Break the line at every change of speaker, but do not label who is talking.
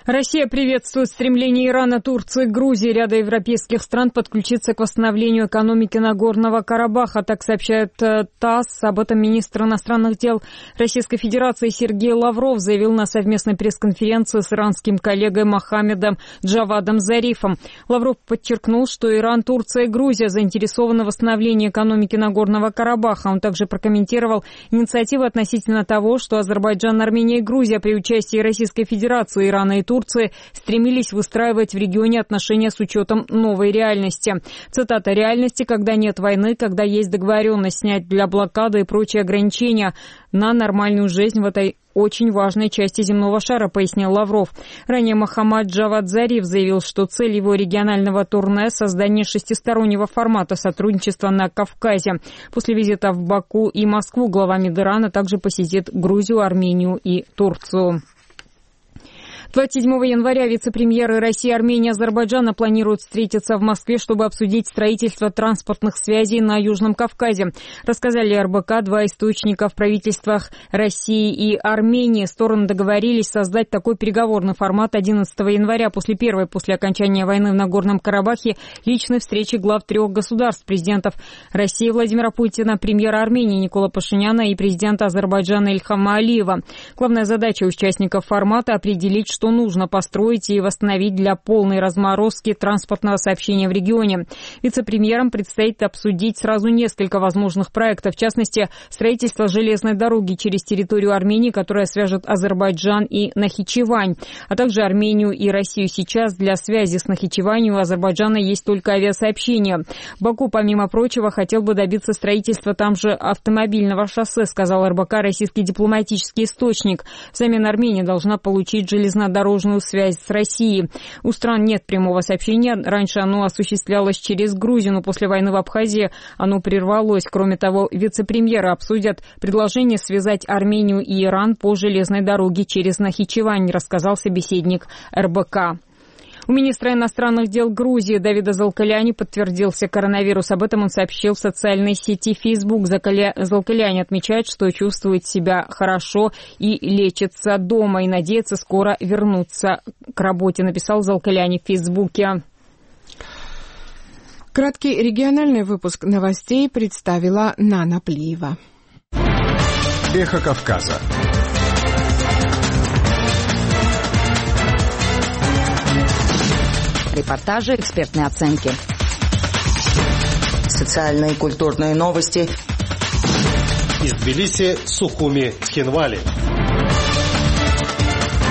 Россия приветствует стремление Ирана, Турции, Грузии и ряда европейских стран подключиться к восстановлению экономики Нагорного Карабаха. Так сообщает ТАСС. Об этом министр иностранных дел Российской Федерации Сергей Лавров заявил на совместной пресс-конференции с иранским коллегой Мохаммедом Джавадом Зарифом. Лавров подчеркнул, что Иран, Турция и Грузия заинтересованы в восстановлении экономики Нагорного Карабаха. Он также прокомментировал инициативы относительно того, что Азербайджан, Армения и Грузия при участии Российской Федерации, Ирана и Турции стремились выстраивать в регионе отношения с учетом новой реальности. Цитата: «Реальности, когда нет войны, когда есть договоренность снять для блокады и прочие ограничения на нормальную жизнь в этой очень важной части земного шара», пояснил Лавров. Ранее Мохаммад Джавад Зариф заявил, что цель его регионального турне – создание шестистороннего формата сотрудничества на Кавказе. После визита в Баку и Москву глава МИД Ирана также посетит Грузию, Армению и Турцию. 27 января вице-премьеры России, Армении и Азербайджана планируют встретиться в Москве, чтобы обсудить строительство транспортных связей на Южном Кавказе. Рассказали РБК два источника в правительствах России и Армении. Стороны договорились создать такой переговорный формат 11 января, после окончания войны в Нагорном Карабахе, личной встречи глав трех государств: президентов России Владимира Путина, премьера Армении Никола Пашиняна и президента Азербайджана Ильхама Алиева. Главная задача участников формата – определить, что нужно построить и восстановить для полной разморозки транспортного сообщения в регионе. Вице-премьерам предстоит обсудить сразу несколько возможных проектов, в частности, строительство железной дороги через территорию Армении, которая свяжет Азербайджан и Нахичевань, а также Армению и Россию. Сейчас для связи с Нахичеванью у Азербайджана есть только авиасообщение. Баку, помимо прочего, хотел бы добиться строительства там же автомобильного шоссе, сказал РБК российский дипломатический источник. Взамен Армения должна получить железнодорожную связь с Россией. У стран нет прямого сообщения. Раньше оно осуществлялось через Грузию, но после войны в Абхазии оно прервалось. Кроме того, вице-премьеры обсудят предложение связать Армению и Иран по железной дороге через Нахичевань, рассказал собеседник РБК. У министра иностранных дел Грузии Давида Залкаляни подтвердился коронавирус. Об этом он сообщил в социальной сети Facebook. Залкаляни отмечает, что чувствует себя хорошо и лечится дома, и надеется скоро вернуться к работе, написал Залкаляни в Фейсбуке.
Краткий региональный выпуск новостей представила Нана Плиева.
Эхо Кавказа.
Репортажи, экспертные оценки. Социальные и культурные новости.
Из Тбилиси, Сухуми, Тхинвали.